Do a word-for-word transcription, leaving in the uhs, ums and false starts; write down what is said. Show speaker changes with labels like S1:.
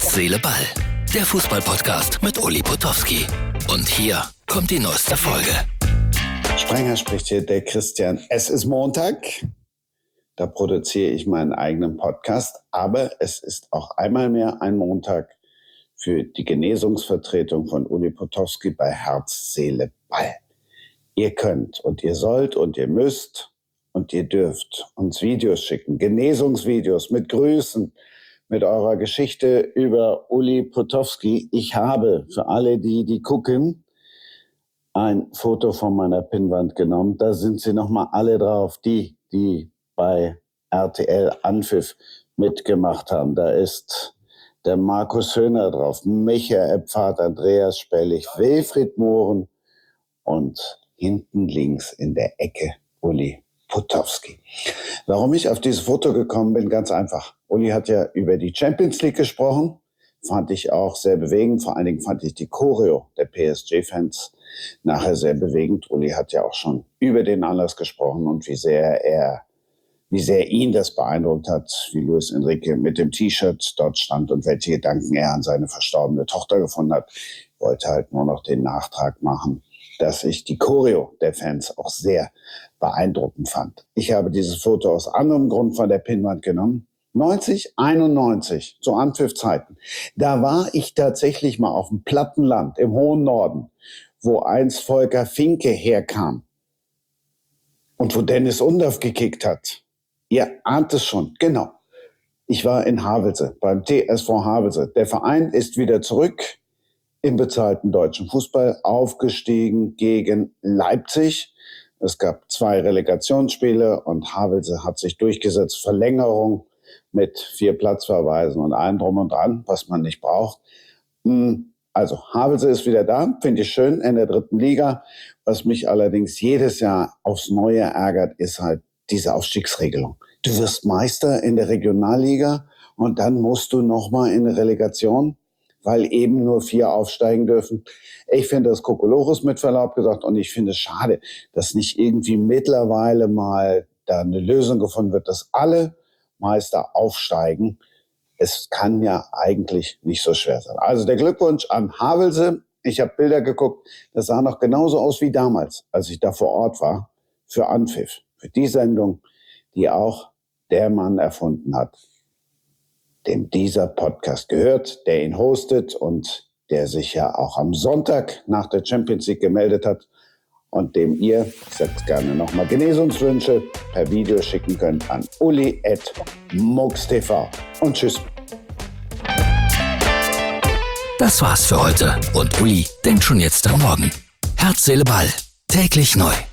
S1: Herz, Seele, Ball. Der Fußball-Podcast mit Uli Potowski. Und hier kommt die neueste Folge.
S2: Sprenger spricht hier, der Christian. Es ist Montag. Da produziere ich meinen eigenen Podcast. Aber es ist auch einmal mehr ein Montag für die Genesungsvertretung von Uli Potowski bei Herz, Seele, Ball. Ihr könnt und ihr sollt und ihr müsst und ihr dürft uns Videos schicken. Genesungsvideos mit Grüßen, mit eurer Geschichte über Uli Potowski. Ich habe für alle, die die gucken, ein Foto von meiner Pinnwand genommen. Da sind sie nochmal alle drauf, die, die bei R T L Anpfiff mitgemacht haben. Da ist der Markus Höhner drauf, Michael Pfad, Andreas Spellich, Wilfried Mohren und hinten links in der Ecke Uli Potowski. Warum ich auf dieses Foto gekommen bin, ganz einfach. Uli hat ja über die Champions League gesprochen, fand ich auch sehr bewegend. Vor allen Dingen fand ich die Choreo der P S G-Fans nachher sehr bewegend. Uli hat ja auch schon über den Anlass gesprochen und wie sehr er, wie sehr ihn das beeindruckt hat, wie Luis Enrique mit dem T-Shirt dort stand und welche Gedanken er an seine verstorbene Tochter gefunden hat. Ich wollte halt nur noch den Nachtrag machen, dass ich die Choreo der Fans auch sehr beeindruckend fand. Ich habe dieses Foto aus anderem Grund von der Pinnwand genommen. neunzig einundneunzig, zu Anpfiffzeiten. Da war ich tatsächlich mal auf dem Plattenland im hohen Norden, wo einst Volker Finke herkam und wo Dennis Undorf gekickt hat. Ihr ahnt es schon, genau. Ich war in Havelse, beim T S V Havelse. Der Verein ist wieder zurück im bezahlten deutschen Fußball, aufgestiegen gegen Leipzig. Es gab zwei Relegationsspiele und Havelse hat sich durchgesetzt. Verlängerung mit vier Platzverweisen und allem drum und dran, was man nicht braucht. Also Havelse ist wieder da, finde ich schön, in der dritten Liga. Was mich allerdings jedes Jahr aufs Neue ärgert, ist halt diese Aufstiegsregelung. Du wirst Meister in der Regionalliga und dann musst du nochmal in eine Relegation, weil eben nur vier aufsteigen dürfen. Ich finde das Kokolores mit Verlaub gesagt und ich finde es schade, dass nicht irgendwie mittlerweile mal da eine Lösung gefunden wird, dass alle Meister aufsteigen. Es kann ja eigentlich nicht so schwer sein. Also der Glückwunsch an Havelse. Ich habe Bilder geguckt, das sah noch genauso aus wie damals, als ich da vor Ort war, für Anpfiff. Für die Sendung, die auch der Mann erfunden hat, dem dieser Podcast gehört, der ihn hostet und der sich ja auch am Sonntag nach der Champions League gemeldet hat und dem ihr, ich sag's gerne nochmal, Genesungswünsche per Video schicken könnt an uli at mux punkt t v. Und tschüss.
S1: Das war's für heute und Uli denkt schon jetzt am Morgen. Herz, Seele, Ball. Täglich neu.